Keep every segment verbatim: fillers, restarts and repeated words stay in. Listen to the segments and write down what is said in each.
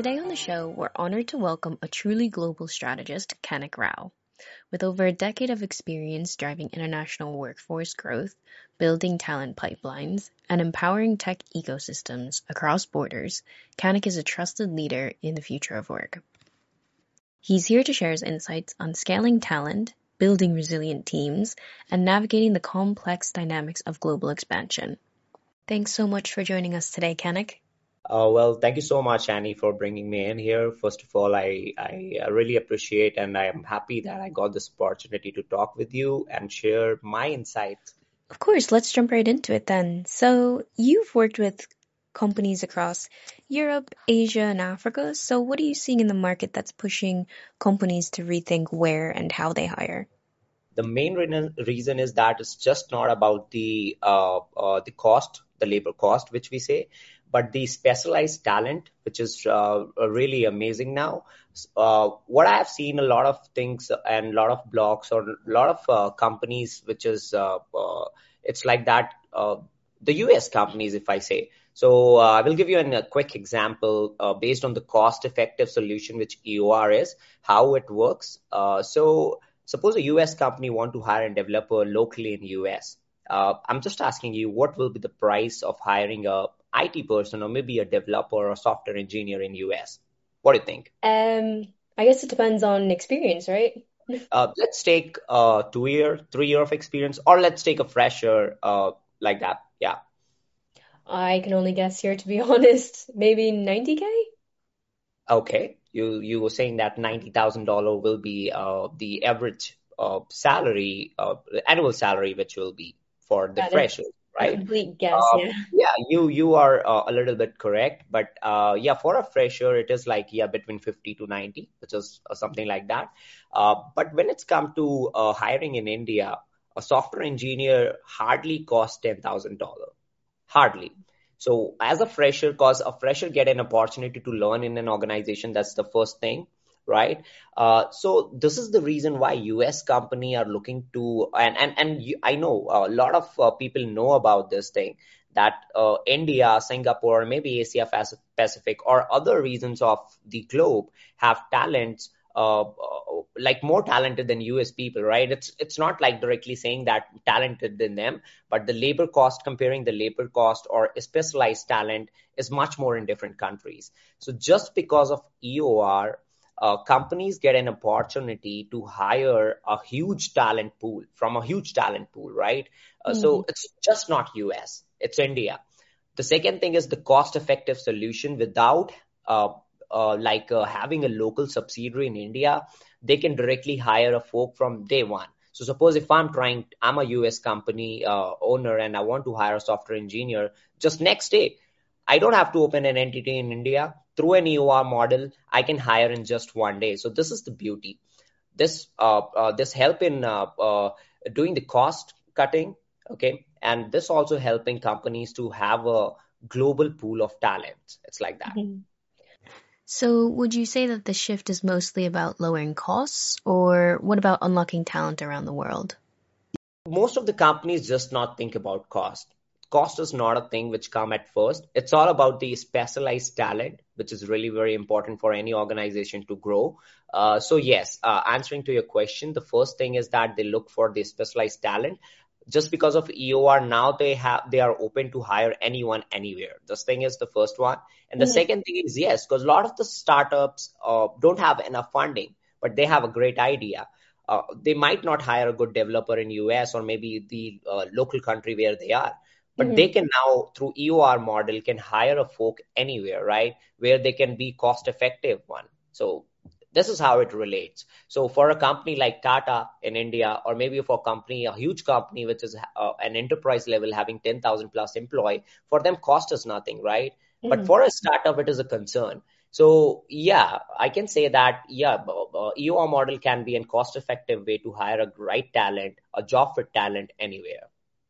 Today on the show, we're honored to welcome a truly global strategist, Kanik Rao. With over a decade of experience driving international workforce growth, building talent pipelines, and empowering tech ecosystems across borders, Kanik is a trusted leader in the future of work. He's here to share his insights on scaling talent, building resilient teams, and navigating the complex dynamics of global expansion. Thanks so much for joining us today, Kanik. Uh, well, thank you so much, Annie, for bringing me in here. First of all, I, I really appreciate and I am happy that I got this opportunity to talk with you and share my insights. Of course, let's jump right into it then. So, you've worked with companies across Europe, Asia, and Africa. So, what are you seeing in the market that's pushing companies to rethink where and how they hire? The main re- reason is that it's just not about the uh, uh, the cost, the labor cost, which we say, but the specialized talent, which is uh, really amazing now. Uh, what I have seen a lot of things and a lot of blogs or a lot of uh, companies, which is uh, uh, it's like that, uh, the U S companies, if I say. So uh, I will give you an, a quick example uh, based on the cost-effective solution, which E O R is, how it works. Uh, so suppose a U S company want to hire a developer locally in U S. Uh, I'm just asking you, what will be the price of hiring a I T person or maybe a developer or a software engineer in U S? What do you think? Um, I guess it depends on experience, right? Uh, let's take uh, two year, three year of experience, or let's take a fresher uh, like that. Yeah. I can only guess here, to be honest. Maybe ninety K? Okay. You you were saying that ninety thousand dollars will be uh, the average uh, salary, uh, annual salary, which will be for the That is freshers, a right? complete guess, Uh, yeah. yeah, you you are uh, a little bit correct, but uh, yeah, for a fresher, it is like yeah between fifty to ninety, which is uh, something like that. Uh, but when it's come to uh, hiring in India, a software engineer hardly costs ten thousand dollars, hardly. So as a fresher, cause a fresher get an opportunity to learn in an organization, that's the first thing, right? Uh, so this is the reason why U S company are looking to, and and and you, I know a lot of uh, people know about this thing that uh, India, Singapore, maybe Asia Pacific or other regions of the globe have talents uh, uh, like more talented than U S people, right? It's it's not like directly saying that talented than them, but the labor cost, comparing the labor cost or specialized talent is much more in different countries. So just because of E O R, uh, companies get an opportunity to hire a huge talent pool from a huge talent pool, right? Uh, Mhm. so it's just not U S, it's India. The second thing is the cost effective solution without uh, uh, like uh, having a local subsidiary in India, they can directly hire a folk from day one. So suppose if I'm trying, I'm a U S company uh, owner and I want to hire a software engineer, just next day, I don't have to open an entity in India. Through an E O R model, I can hire in just one day. So this is the beauty. This uh, uh, this help in uh, uh, doing the cost cutting, okay, and this also helping companies to have a global pool of talent. It's like that. Mhm. So, would you say that the shift is mostly about lowering costs, or what about unlocking talent around the world? Most of the companies just not think about cost. Cost is not a thing which come at first. It's all about the specialized talent, which is really very important for any organization to grow. Uh, so yes, uh, answering to your question, the first thing is that they look for the specialized talent. Just because of E O R, now they have they are open to hire anyone anywhere. This thing is the first one, and the Mhm. second thing is yes, because a lot of the startups uh, don't have enough funding, but they have a great idea. Uh, they might not hire a good developer in U S or maybe the uh, local country where they are, but they Mhm. can now through E O R model can hire a folk anywhere, right? Where they can be cost effective one. So this is how it relates. So for a company like Tata in India, or maybe for a company, a huge company, which is uh, an enterprise level having ten thousand plus employee, for them cost is nothing, right? But Mhm. for a startup, it is a concern. So yeah, I can say that yeah, uh, E O R model can be a cost-effective way to hire a right talent, a job fit talent anywhere.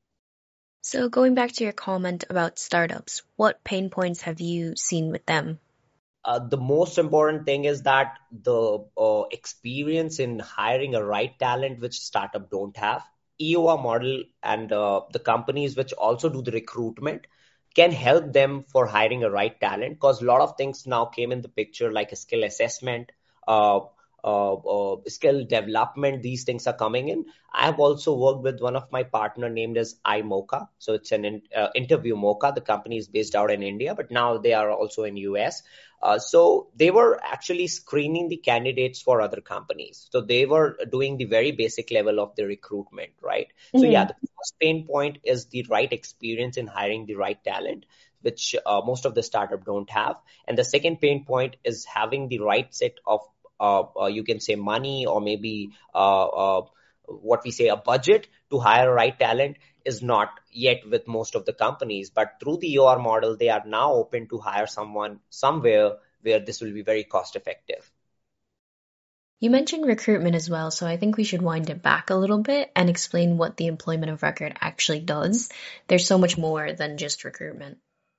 So, going back to your comment about startups, what pain points have you seen with them? Uh, the most important thing is that the uh, experience in hiring a right talent, which startup don't have. E O R model and uh, the companies which also do the recruitment, can help them for hiring a right talent, because a lot of things now came in the picture, like a skill assessment, uh, uh, uh, skill development. These things are coming in. I have also worked with one of my partner named as iMocha. So it's an in, uh, interview Mocha. The company is based out in India, but now they are also in U S. Uh, so they were actually screening the candidates for other companies. So they were doing the very basic level of the recruitment, right? So yeah, Mm-hmm. the first pain point is the right experience in hiring the right talent, which uh, most of the startup don't have. And the second pain point is having the right set of uh, uh, you can say money, or maybe uh, uh, what we say a budget to hire right talent is not yet with most of the companies. But through the E O R model, they are now open to hire someone somewhere where this will be very cost effective. You mentioned recruitment as well, so I think we should wind it back a little bit and explain what the employment of record actually does. There's so much more than just recruitment.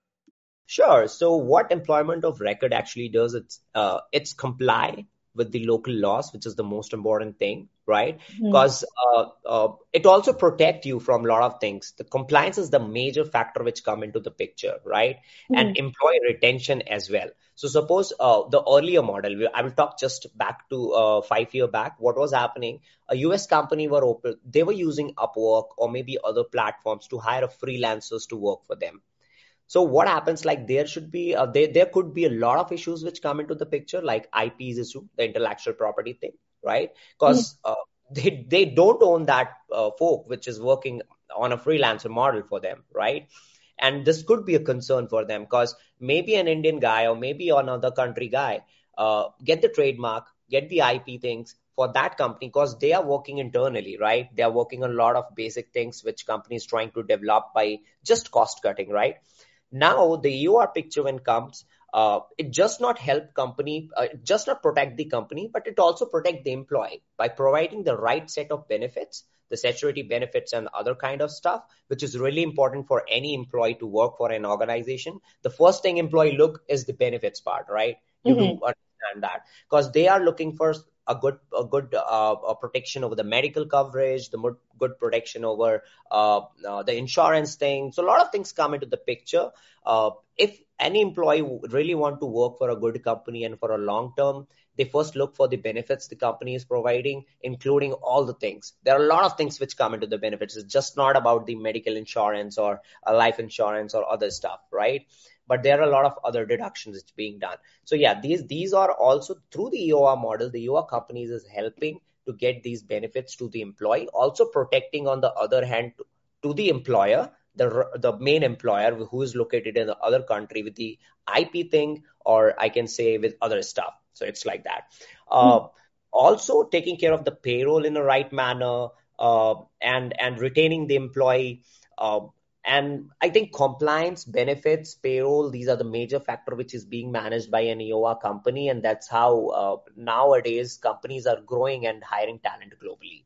Sure. So what employment of record actually does, it's uh, it's comply with the local laws, which is the most important thing, right? Mm-hmm. Because uh, uh, it also protect you from a lot of things. The compliance is the major factor which come into the picture, right? And Mm-hmm. employee retention as well. So suppose uh, the earlier model, we- I will talk just back to uh, five year back. What was happening? A U S company were open. They were using Upwork or maybe other platforms to hire freelancers to work for them. So what happens, like there should be uh, there there could be a lot of issues which come into the picture, like I P's issue, the intellectual property thing, right? Because uh, they they don't own that uh, folk which is working on a freelancer model for them, right? And this could be a concern for them, because maybe an Indian guy or maybe another country guy uh, get the trademark, get the I P things for that company, because they are working internally, right? They are working on a lot of basic things which companies trying to develop by just cost cutting, right? Now the E O R picture when comes, uh, it just not help company, uh, it just not protect the company, but it also protect the employee by providing the right set of benefits, the statutory benefits and other kind of stuff, which is really important for any employee to work for an organization. The first thing employee look is the benefits part, right? You do Mm-hmm. understand that, because they are looking for a good a good uh, a protection over the medical coverage, the mo- good protection over uh, uh, the insurance thing. So a lot of things come into the picture. Uh, if any employee really want to work for a good company and for a long term, they first look for the benefits the company is providing, including all the things. There are a lot of things which come into the benefits. It's just not about the medical insurance or a life insurance or other stuff, right? But there are a lot of other deductions that's being done. So yeah, these these are also through the E O R model. The E O R companies is helping to get these benefits to the employee, also protecting on the other hand to, to the employer, the the main employer who is located in the other country with the I P thing, or I can say with other stuff. So it's like that. Uh, also taking care of the payroll in the right manner, uh, and and retaining the employee. Uh, and I think compliance, benefits, payroll, these are the major factor which is being managed by an E O R company. And that's how uh, nowadays companies are growing and hiring talent globally.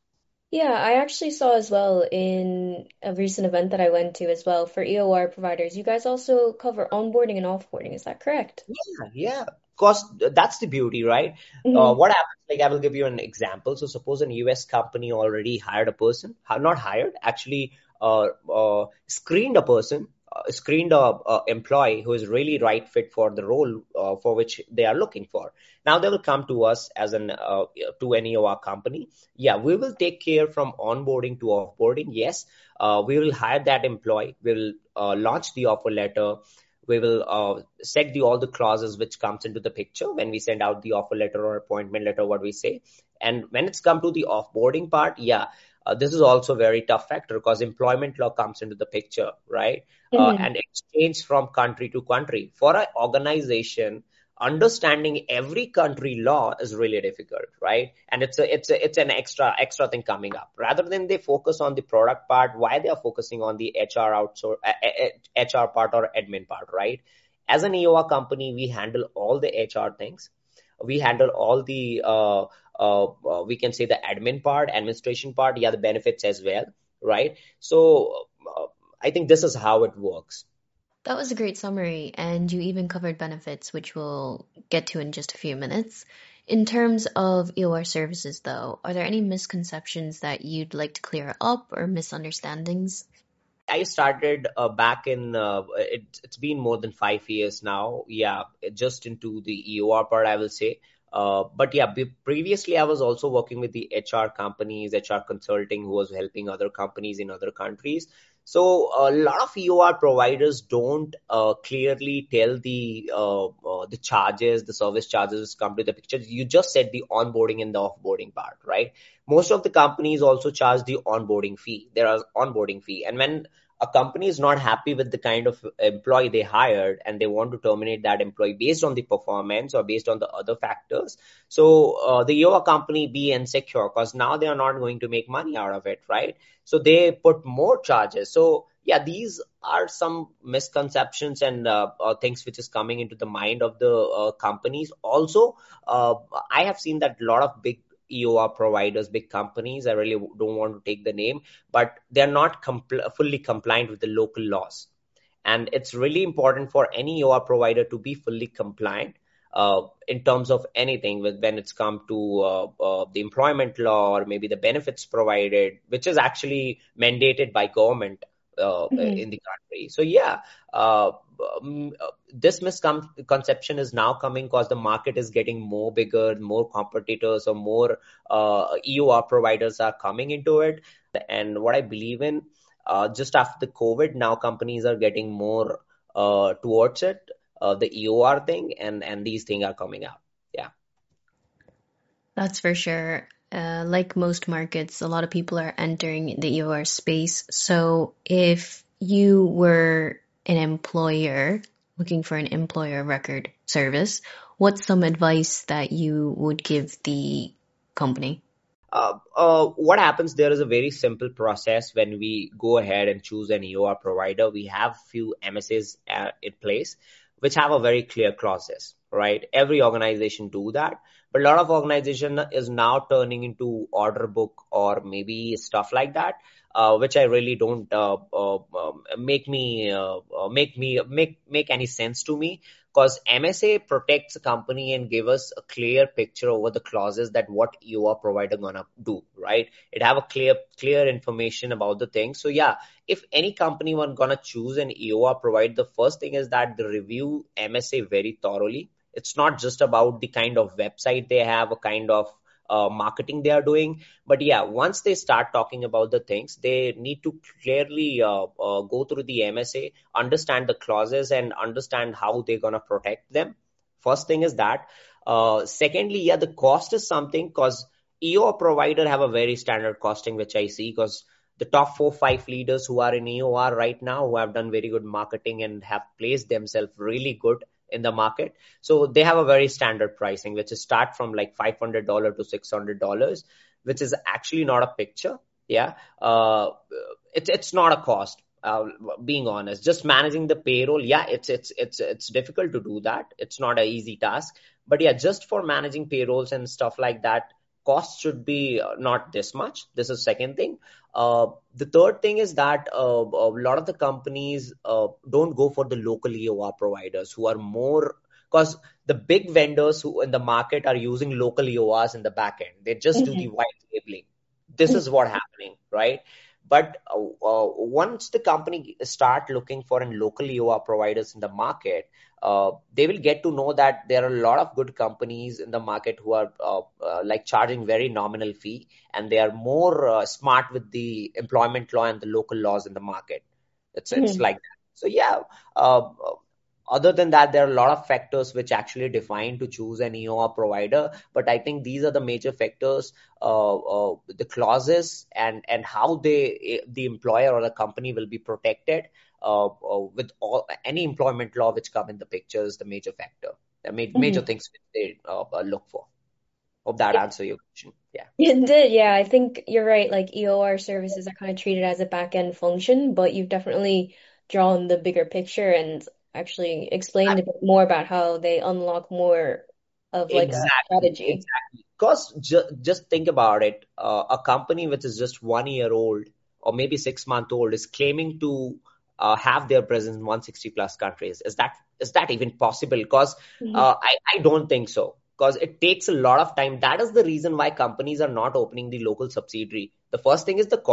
Yeah, I actually saw as well in a recent event that I went to as well for E O R providers. You guys also cover onboarding and offboarding, is that correct? Yeah, yeah. Because that's the beauty, right? Uh, Mm-hmm. what happens, like I will give you an example. So suppose an U S company already hired a person, ha- not hired, actually uh, uh, screened a person, uh, screened a, a employee who is really right fit for the role uh, for which they are looking for. Now they will come to us as an uh, to an E O R company. Yeah, we will take care from onboarding to offboarding. Yes, uh, we will hire that employee. We will uh, launch the offer letter. We will uh, set the all the clauses which comes into the picture when we send out the offer letter or appointment letter, what we say. And when it's come to the offboarding part, yeah, uh, this is also a very tough factor, because employment law comes into the picture, right? Uh, Mm-hmm. and it's changed from country to country. For an organization, understanding every country law is really difficult, right? And it's a it's a it's an extra extra thing coming up. Rather than they focus on the product part, why they are focusing on the H R outsource uh, uh, H R part or admin part, right? As an E O R company, we handle all the H R things. We handle all the uh, uh, uh, we can say the admin part, administration part, yeah, the benefits as well, right? So uh, I think this is how it works. That was a great summary, and you even covered benefits, which we'll get to in just a few minutes. In terms of E O R services, though, are there any misconceptions that you'd like to clear up or misunderstandings? I started uh, back in, uh, it, it's been more than five years now. Yeah, just into the E O R part, I will say. Uh, but yeah, be, previously I was also working with the H R companies, H R consulting, who was helping other companies in other countries. So a lot of E O R providers don't uh, clearly tell the uh, uh, the charges, the service charges come to the picture. You just said the onboarding and the offboarding part, right? Most of the companies also charge the onboarding fee. There are onboarding fee, and when a company is not happy with the kind of employee they hired and they want to terminate that employee based on the performance or based on the other factors, so uh, the E O R company be insecure because now they are not going to make money out of it, right? So they put more charges. So yeah, these are some misconceptions and uh, uh, things which is coming into the mind of the uh, companies. Also, uh, I have seen that a lot of big E O R providers, big companies, I really don't want to take the name, but they're not compl- fully compliant with the local laws. And it's really important for any E O R provider to be fully compliant uh, in terms of anything with, when it's come to uh, uh, the employment law or maybe the benefits provided, which is actually mandated by government uh, Mhm. in the country. So yeah, uh, um, uh, this misconception is now coming because the market is getting more bigger, more competitors or more uh, E O R providers are coming into it. And what I believe in, uh, just after the COVID, now companies are getting more uh, towards it, uh, the E O R thing, and and these things are coming out. Yeah. That's for sure. Uh, like most markets, a lot of people are entering the E O R space. So if you were an employer looking for an employer record service, what's some advice that you would give the company? Uh, uh, what happens there is a very simple process when we go ahead and choose an E O R provider. We have few M S As uh, in place which have a very clear clauses, right? Every organization do that, but a lot of organization is now turning into order book or maybe stuff like that, uh, which I really don't uh, uh, um, make me uh, uh, make me make make any sense to me because M S A protects the company and give us a clear picture over the clauses that what you are provider gonna do, right? It have a clear clear information about the thing. So yeah, if any company one gonna choose an E O R provider, the first thing is that they review M S A very thoroughly. It's not just about the kind of website they have, a kind of uh, marketing they are doing. But yeah, once they start talking about the things, they need to clearly uh, uh, go through the M S A, understand the clauses, and understand how they're gonna protect them. First thing is that. Uh, secondly, yeah, the cost is something because E O R provider have a very standard costing, which I see because the top four, five leaders who are in E O R right now, who have done very good marketing and have placed themselves really good in the market. So they have a very standard pricing, which is start from like five hundred dollars to six hundred dollars, which is actually not a picture. Yeah. Uh, it's, it's not a cost. Uh, being honest, just managing the payroll, yeah, it's it's it's it's difficult to do that. It's not an easy task, but yeah, just for managing payrolls and stuff like that, cost should be uh, not this much. This is second thing. Uh, the third thing is that uh, a lot of the companies uh, don't go for the local E O R providers who are more because the big vendors who in the market are using local E O Rs in the back end. They just do the Mhm. white labeling. This is what happening, right? But uh, uh, once the company start looking for an local E O R providers in the market, uh, they will get to know that there are a lot of good companies in the market who are uh, uh, like charging very nominal fee, and they are more uh, smart with the employment law and the local laws in the market. It's it's Mhm. like that. So yeah, uh, other than that, there are a lot of factors which actually define to choose an E O R provider. But I think these are the major factors, uh, uh, the clauses and, and how they, the employer or the company will be protected uh, uh, with all any employment law which come in the picture is the major factor, the ma- major Mhm. things which they uh, uh, look for. Hope that answer your question. Yeah. It did, yeah. I think you're right. Like E O R services are kind of treated as a back end function, but you've definitely drawn the bigger picture and actually explained a bit more about how they unlock more of like a Exactly, strategy. exactly. Because ju just think about it, uh, a company which is just one year old or maybe six month old is claiming to uh, have their presence in one hundred sixty plus countries. Is that is that even possible? Because Mhm. uh, I I don't think so. Because it takes a lot of time. That is the reason why companies are not opening the local subsidiary. The first thing is the cost.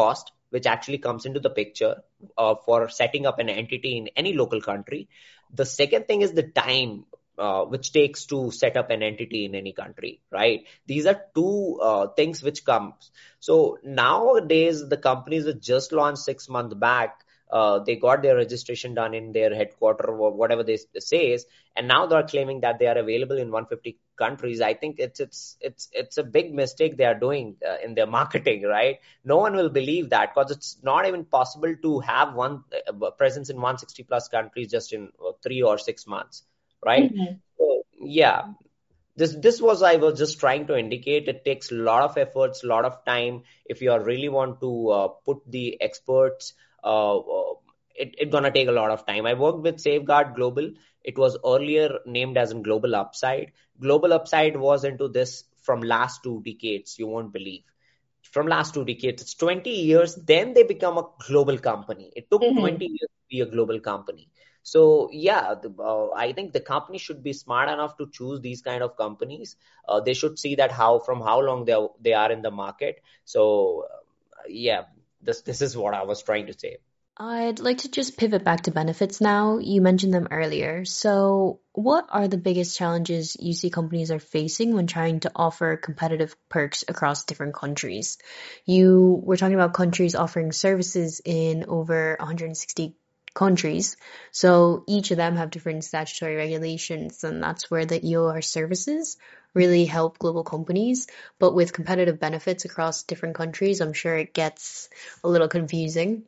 which actually comes into the picture uh, for setting up an entity in any local country. The second thing is the time uh, which takes to set up an entity in any country, right? These are two uh, things which comes. So nowadays, the companies that just launched six months back, uh, they got their registration done in their headquarter or whatever they say, and now they're claiming that they are available in one hundred fifty countries. I think it's it's it's it's a big mistake they are doing uh, in their marketing, right? No one will believe that because it's not even possible to have one uh, presence in one hundred sixty plus countries just in uh, three or six months, right? Mhm. So, yeah, this this was I was just trying to indicate. It takes a lot of efforts, a lot of time. If you are really want to uh, put the experts, uh, uh, it it gonna take a lot of time. I worked with Safeguard Global. It was earlier named as in Global Upside. Global Upside was into this from last two decades. You won't believe. From last two decades, it's twenty years. Then they become a global company. It took Mhm. twenty years to be a global company. So yeah, the, uh, I think the company should be smart enough to choose these kind of companies. Uh, they should see that how from how long they are, they are in the market. So uh, yeah, this this is what I was trying to say. I'd like to just pivot back to benefits now. You mentioned them earlier. So, what are the biggest challenges you see companies are facing when trying to offer competitive perks across different countries? You were talking about countries offering services in over one hundred sixty countries. So, each of them have different statutory regulations, and that's where the E O R services really help global companies. But with competitive benefits across different countries, I'm sure it gets a little confusing.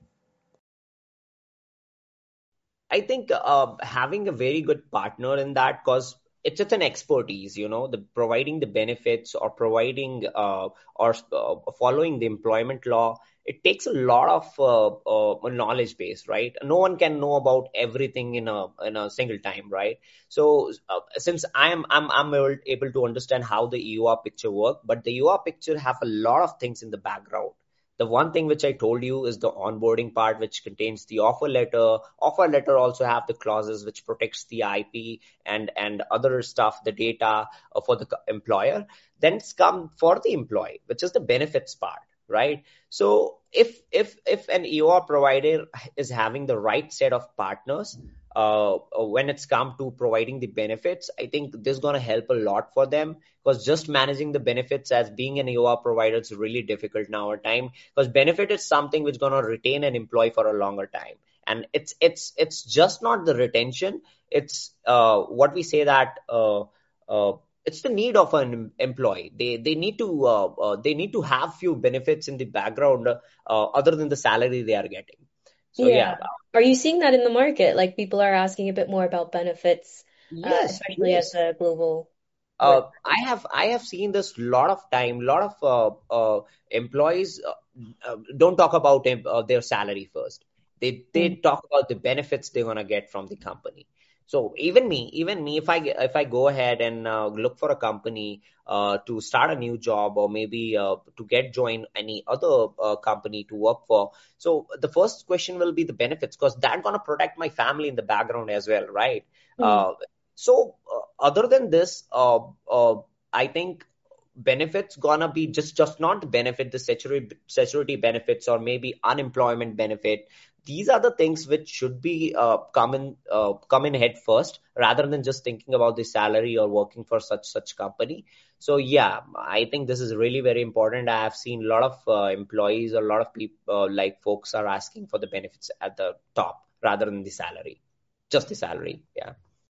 I think uh, having a very good partner in that, because it's just an expertise, you know, the providing the benefits or providing uh, or uh, following the employment law. It takes a lot of uh, uh, knowledge base, right? No one can know about everything in a in a single time, right? So uh, since I am I'm I'm able able to understand how the E U R picture work, but the E U R picture have a lot of things in the background. The one thing which I told you is the onboarding part, which contains the offer letter. Offer letter also have the clauses which protects the I P and and other stuff, the data uh, for the co- employer. Then it's come for the employee, which is the benefits part, right? So if if if an E O R provider is having the right set of partners, uh, uh, when it's come to providing the benefits, I think this is going to help a lot for them because just managing the benefits as being an E O R provider is really difficult now at time because benefit is something which is going to retain an employee for a longer time, and it's it's it's just not the retention. It's uh, what we say that uh, uh, it's the need of an employee. They they need to uh, uh, they need to have few benefits in the background uh, other than the salary they are getting. So yeah. Yeah. Are you seeing that in the market? Like people are asking a bit more about benefits, uh, Yes, especially as yes. a global work. uh, I have I have seen this lot of time. Lot of uh, uh, employees uh, uh, don't talk about em- uh, their salary first. They they Mm. talk about the benefits they're gonna get from the company. So even me, even me, if I ge- if I go ahead and uh, look for a company uh, to start a new job or maybe uh, to get join any other uh, company to work for, so the first question will be the benefits because that gonna protect my family in the background as well, right? Mm. Uh, so uh, other than this, uh, uh, I think benefits gonna be just just not the benefit, the statutory statutory benefits or maybe unemployment benefit. These are the things which should be uh, come in uh, come in head first rather than just thinking about the salary or working for such such company. So yeah, I think this is really very important. I have seen a lot of uh, employees, a lot of people uh, like folks are asking for the benefits at the top rather than the salary, just the salary. Yeah.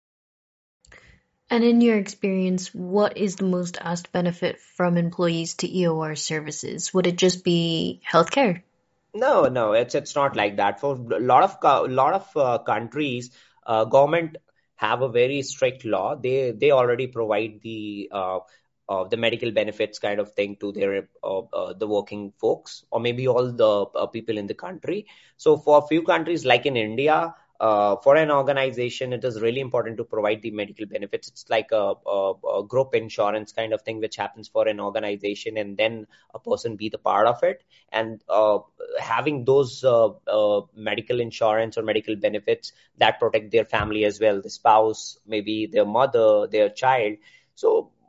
And in your experience, what is the most asked benefit from employees to E O R services? Would it just be healthcare? No, no, it's it's not like that. For a lot of co- lot of uh, countries, uh, government have a very strict law. They they already provide the uh, uh, the medical benefits kind of thing to their uh, uh, the working folks or maybe all the uh, people in the country. So for a few countries like in India, uh, for an organization, it is really important to provide the medical benefits. It's like a, a, a group insurance kind of thing which happens for an organization, and then a person be the part of it and uh, having those uh, uh, medical insurance or medical benefits that protect their family as well, the spouse, maybe their mother, their child. So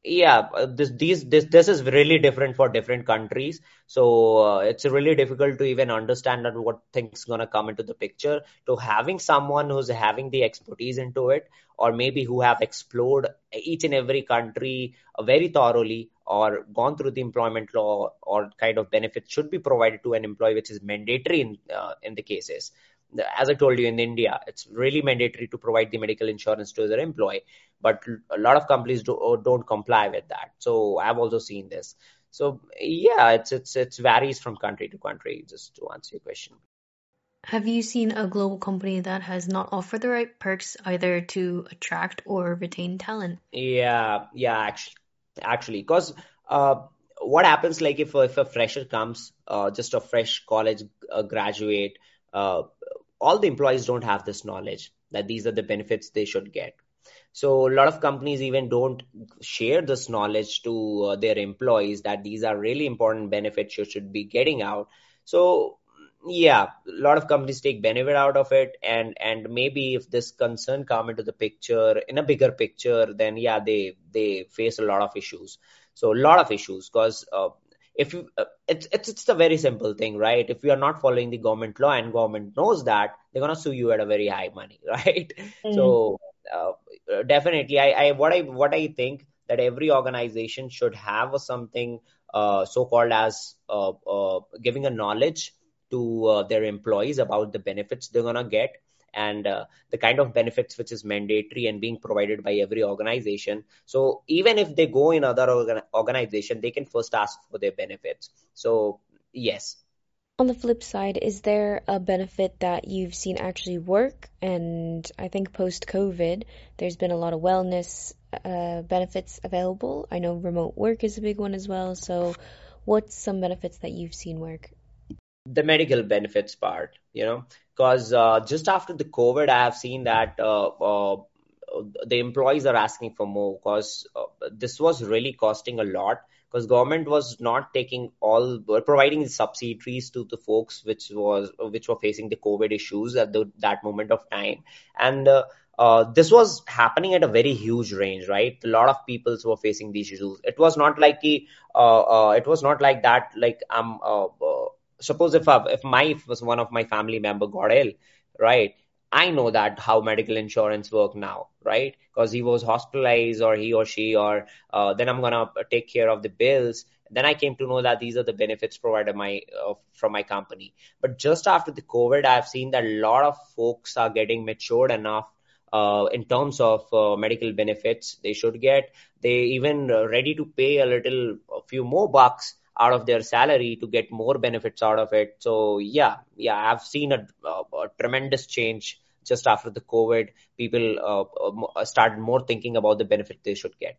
Yeah, uh, this these this this is really different for different countries. So uh, it's really difficult to even understand that what things gonna come into the picture. To having someone who's having the expertise into it, or maybe who have explored each and every country uh, very thoroughly, or gone through the employment law, or kind of benefits should be provided to an employee, which is mandatory in uh, in the cases. As I told you, in India, it's really mandatory to provide the medical insurance to their employee, but a lot of companies do, uh, don't comply with that. So I've also seen this. So yeah, it's it's it's varies from country to country. Just to answer your question. Have you seen a global company that has not offered the right perks either to attract or retain talent? Yeah, yeah, actually, actually, because uh, what happens like if if a fresher comes, uh, just a fresh college uh, graduate, uh, all the employees don't have this knowledge that these are the benefits they should get. So a lot of companies even don't share this knowledge to uh, their employees that these are really important benefits you should be getting out. So yeah, a lot of companies take benefit out of it, and and maybe if this concern come into the picture in a bigger picture, then yeah, they they face a lot of issues. So a lot of issues because uh, if you uh, it's it's it's a very simple thing, right? If you are not following the government law and government knows that, they're gonna sue you at a very high money, right? Mm. So uh, definitely, I, I what I what I think that every organization should have a something uh, so called as uh, uh, giving a knowledge to uh, their employees about the benefits they're gonna get, and uh, the kind of benefits which is mandatory and being provided by every organization. So even if they go in other organ- organization, they can first ask for their benefits. So yes. On the flip side, is there a benefit that you've seen actually work? And I think post-COVID, there's been a lot of wellness uh, benefits available. I know remote work is a big one as well. So, what's some benefits that you've seen work? The medical benefits part, you know, because uh, just after the COVID, I have seen that uh, uh, the employees are asking for more because uh, this was really costing a lot because government was not taking all were providing subsidies to the folks which was which were facing the COVID issues at the, that moment of time. And uh, uh, this was happening at a very huge range, right? A lot of people were facing these issues. It was not like the, uh, uh, it was not like that. Like I'm uh, uh, suppose if I, if my if was one of my family member got ill, right? I know that how medical insurance work now, right? Because he was hospitalized or he or she or uh, then I'm gonna take care of the bills. Then I came to know that these are the benefits provided my uh, from my company. But just after the COVID, I've seen that a lot of folks are getting matured enough uh, in terms of uh, medical benefits they should get. They even uh, ready to pay a little, a few more bucks out of their salary to get more benefits out of it. So yeah, yeah, I've seen a, a, a tremendous change just after the COVID. People uh, uh, started more thinking about the benefit they should get.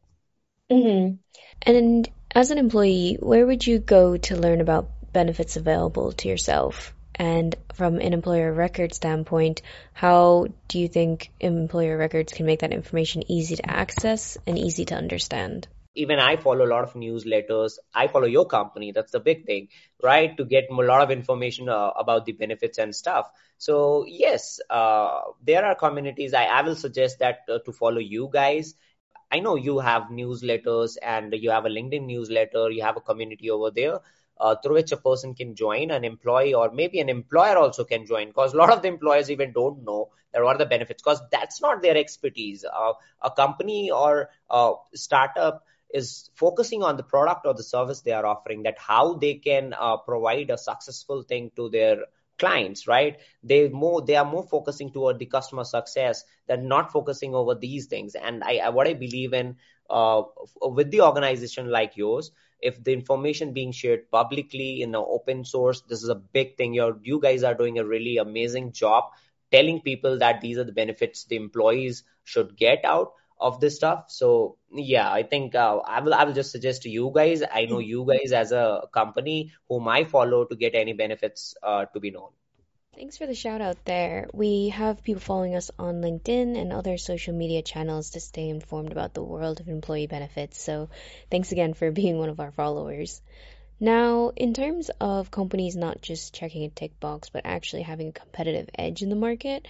Hmm. And as an employee, where would you go to learn about benefits available to yourself? And from an employer record standpoint, how do you think employer records can make that information easy to access and easy to understand? Even I follow a lot of newsletters. I follow your company. That's the big thing, right? To get a lot of information uh, about the benefits and stuff. So yes, uh, there are communities. I, I will suggest that uh, to follow you guys. I know you have newsletters and you have a LinkedIn newsletter, you have a community over there uh, through which a person can join, an employee, or maybe an employer also can join because a lot of the employers even don't know that what are the benefits because that's not their expertise. Uh, a company or a startup is focusing on the product or the service they are offering, that how they can uh, provide a successful thing to their clients, right? They more they are more focusing toward the customer success than not focusing over these things. And I, I what I believe in uh, with the organization like yours, if the information being shared publicly in an open source, this is a big thing. You're, you guys are doing a really amazing job telling people that these are the benefits the employees should get out of this stuff. So yeah, I think uh, I will I will just suggest to you guys. I know you guys as a company whom I follow to get any benefits uh, to be known. Thanks for the shout out there. We have people following us on LinkedIn and other social media channels to stay informed about the world of employee benefits. So thanks again for being one of our followers. Now, in terms of companies not just checking a tick box, but actually having a competitive edge in the market,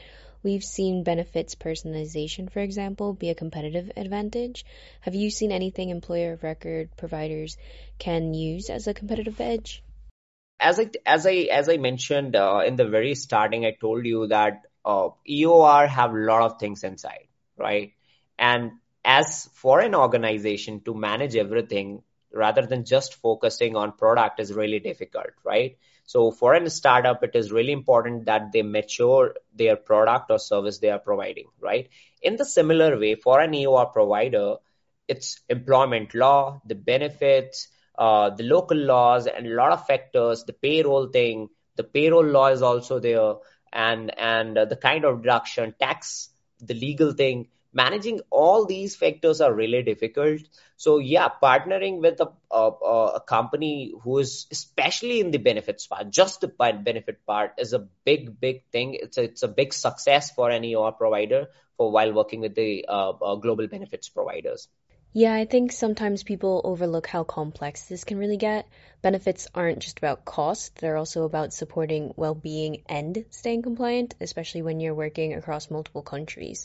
We've seen benefits personalization, for example, be a competitive advantage. Have you seen anything employer of record providers can use as a competitive edge? As I as I as I mentioned uh, in the very starting, I told you that uh, E O R have a lot of things inside, right? And as for an organization to manage everything rather than just focusing on product is really difficult, right? So for a startup, it is really important that they mature their product or service they are providing, right? In the similar way, for an E O R provider, it's employment law, the benefits, uh, the local laws, and a lot of factors, the payroll thing, the payroll law is also there, and and uh, the kind of deduction, tax, the legal thing. Managing all these factors are really difficult. So yeah, partnering with a, a, a company who is especially in the benefits part, just the benefit part, is a big, big thing. It's a, it's a big success for any E O R provider for while working with the uh, uh, global benefits providers. Yeah, I think sometimes people overlook how complex this can really get. Benefits aren't just about cost, they're also about supporting well-being and staying compliant, especially when you're working across multiple countries.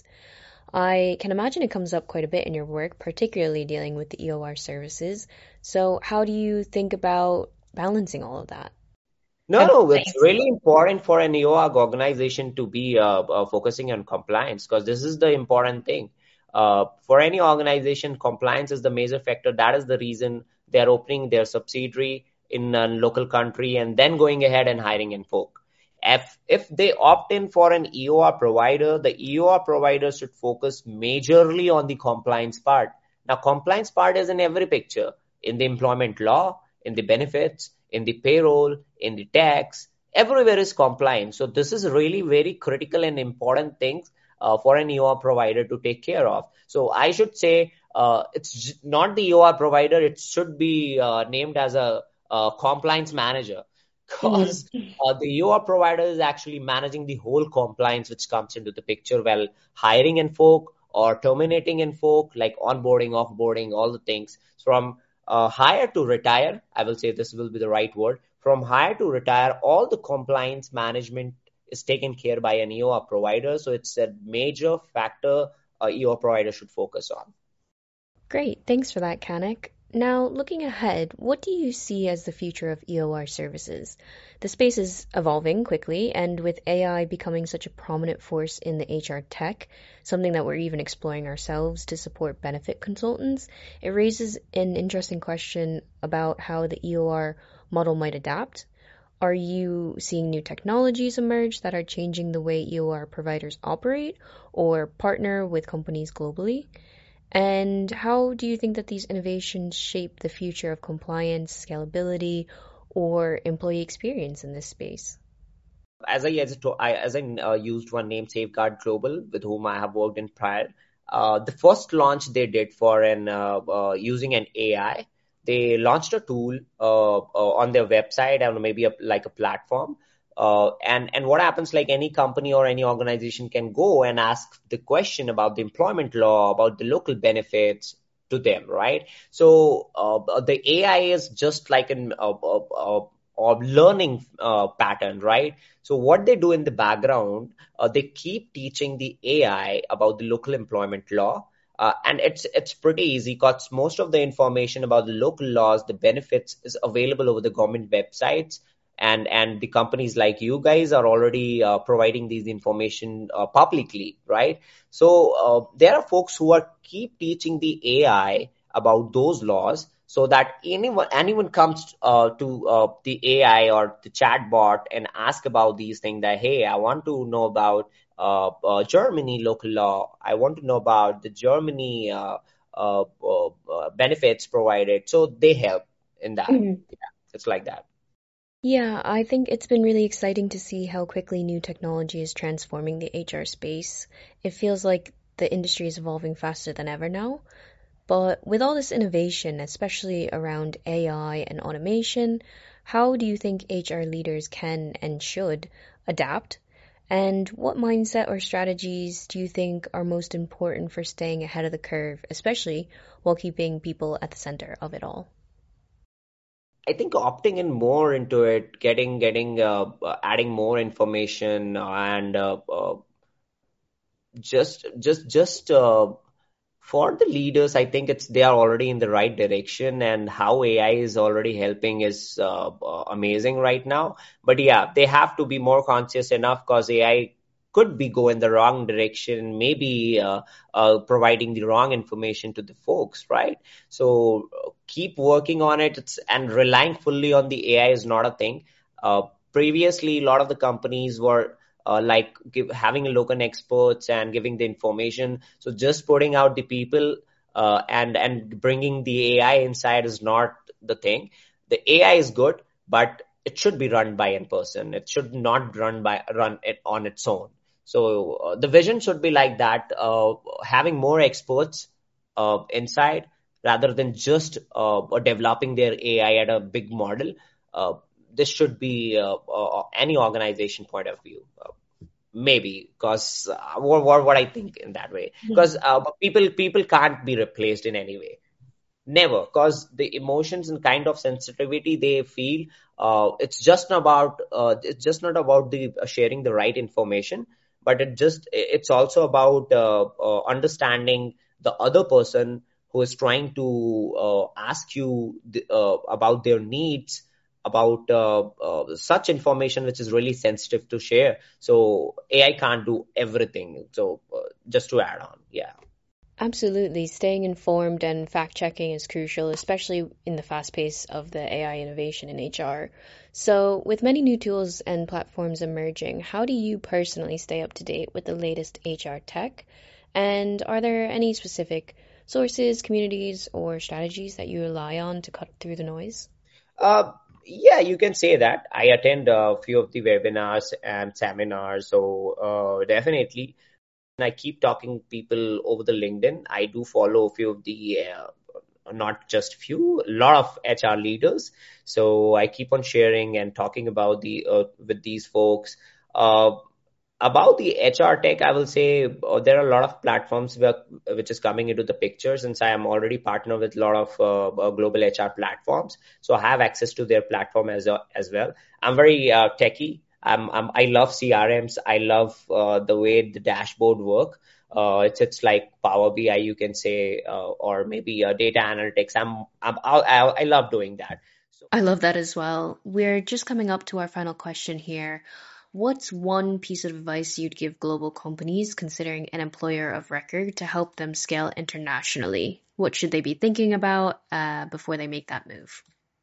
I can imagine it comes up quite a bit in your work, particularly dealing with the E O R services. So, how do you think about balancing all of that? No, Have no, it's really important for an E O R organization to be uh, uh, focusing on compliance because this is the important thing. Uh, for any organization, compliance is the major factor. That is the reason they're opening their subsidiary in a local country and then going ahead and hiring in folk. If if they opt in for an E O R provider, the E O R provider should focus majorly on the compliance part. Now, compliance part is in every picture, in the employment law, in the benefits, in the payroll, in the tax, everywhere is compliance. So this is really very critical and important things uh, for an E O R provider to take care of. So I should say uh, it's j- not the E O R provider, it should be uh, named as a, a compliance manager Mhm. because uh, the E O R provider is actually managing the whole compliance which comes into the picture while hiring in folk or terminating in folk, like onboarding, offboarding, all the things from uh, hire to retire. I will say this will be the right word. From hire to retire, all the compliance management is taken care by an E O R provider. So it's a major factor a E O R provider should focus on. Great, thanks for that, Kanik. Now, looking ahead, what do you see as the future of E O R services? The space is evolving quickly, and with A I becoming such a prominent force in the H R tech, something that we're even exploring ourselves to support benefit consultants, it raises an interesting question about how the E O R model might adapt. Are you seeing new technologies emerge that are changing the way E O R providers operate or partner with companies globally? And how do you think that these innovations shape the future of compliance, scalability, or employee experience in this space? As I as I, to- I, as I uh, used one name, Safeguard Global, with whom I have worked in prior. Uh, the first launch they did for an uh, uh, using an A I, they launched a tool uh, uh, on their website and maybe a, like a platform. Uh, and and what happens, like any company or any organization can go and ask the question about the employment law, about the local benefits to them, right? So uh, the A I is just like an uh, uh, uh, or learning uh, pattern, right? So what they do in the background, uh, they keep teaching the A I about the local employment law. Uh, and it's it's pretty easy because most of the information about the local laws, the benefits is available over the government websites. And and the companies like you guys are already uh, providing these information uh, publicly, right? So uh, there are folks who are keep teaching the A I about those laws so that anyone anyone comes uh, to uh, the A I or the chatbot and ask about these things that, hey, I want to know about uh, uh, Germany local law. I want to know about the Germany uh, uh, uh, uh, benefits provided. So they help in that. Mhm. Yeah, it's like that. Yeah, I think it's been really exciting to see how quickly new technology is transforming the H R space. It feels like the industry is evolving faster than ever now. But with all this innovation, especially around A I and automation, how do you think H R leaders can and should adapt? And what mindset or strategies do you think are most important for staying ahead of the curve, especially while keeping people at the center of it all? I think opting in more into it, getting getting uh, uh, adding more information and uh, uh, just just just uh, for the leaders, I think it's they are already in the right direction, and how A I is already helping is uh, uh, amazing right now. But yeah, they have to be more conscious enough because A I could be going the wrong direction, maybe uh, uh, providing the wrong information to the folks, right? So uh, keep working on it. It's, and relying fully on the A I is not a thing. Uh, Previously, a lot of the companies were uh, like give, having a local experts and giving the information. So just putting out the people uh, and and bringing the A I inside is not the thing. The A I is good, but it should be run by in person. It should not run by run it on its own. So uh, the vision should be like that, uh, having more experts uh, inside rather than just uh, developing their A I at a big model. Uh, this should be uh, uh, any organization point of view. Uh, maybe because uh, what, what what I think in that way, Mhm. because uh, people people can't be replaced in any way. Never, because the emotions and kind of sensitivity they feel, uh, it's just not about uh, it's just not about the uh, sharing the right information, but it just it's also about uh, uh, understanding the other person who is trying to uh, ask you the, uh, about their needs, about uh, uh, such information which is really sensitive to share. So A I can't do everything. So uh, just to add on, yeah. Absolutely. Staying informed and fact checking is crucial, especially in the fast pace of the A I innovation in H R. So, with many new tools and platforms emerging, how do you personally stay up to date with the latest H R tech? And are there any specific sources, communities, or strategies that you rely on to cut through the noise? Uh, yeah, you can say that. I attend a few of the webinars and seminars, so uh, definitely. And I keep talking to people over the LinkedIn. I do follow a few of the, uh, not just few, a lot of H R leaders. So I keep on sharing and talking about the uh, with these folks. Uh, about the H R tech, I will say uh, there are a lot of platforms where, which is coming into the picture, since I am already partner with a lot of uh, uh, global H R platforms. So I have access to their platform as, uh, as well. I'm very uh, techy. I'm, I'm, I love C R Ms. I love uh, the way the dashboard work. Uh, it's it's like Power B I, you can say, uh, or maybe uh, data analytics. I'm, I'm I, I love doing that. So I love that as well. We're just coming up to our final question here. What's one piece of advice you'd give global companies considering an employer of record to help them scale internationally? What should they be thinking about uh, before they make that move?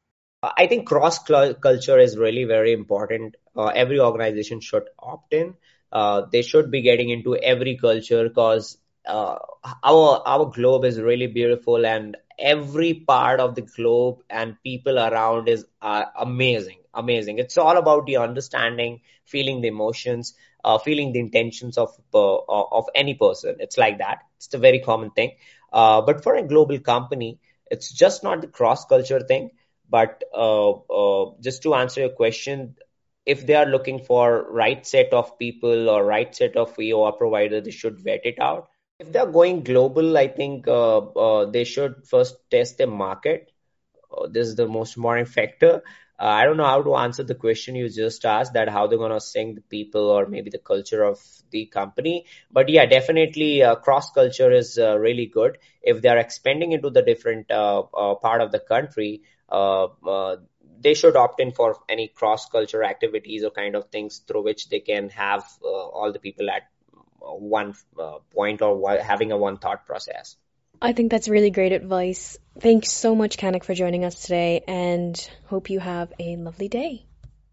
I think cross culture is really very important. Uh, every organization should opt in. Uh, they should be getting into every culture because uh, our our globe is really beautiful, and every part of the globe and people around is uh, amazing, amazing. It's all about the understanding, feeling the emotions, uh, feeling the intentions of uh, of any person. It's like that. It's a very common thing. Uh, but for a global company, it's just not the cross culture thing, but uh, uh, just to answer your question, if they are looking for right set of people or right set of E O R provider, they should vet it out. If they're going global, I think uh, uh, they should first test the market. Uh, this is the most important factor. Uh, I don't know how to answer the question you just asked, that how they're gonna sing the people or maybe the culture of the company. But yeah, definitely uh, cross culture is uh, really good. If they are expanding into the different uh, uh, part of the country, uh, uh, they should opt in for any cross culture activities or kind of things through which they can have uh, all the people at one uh, point, or one, having a one thought process. I think that's really great advice. Thanks so much, Kanik, for joining us today, and hope you have a lovely day.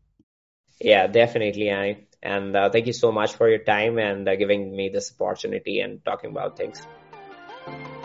Yeah, definitely, Annie. And uh, thank you so much for your time and uh, giving me this opportunity and talking about things.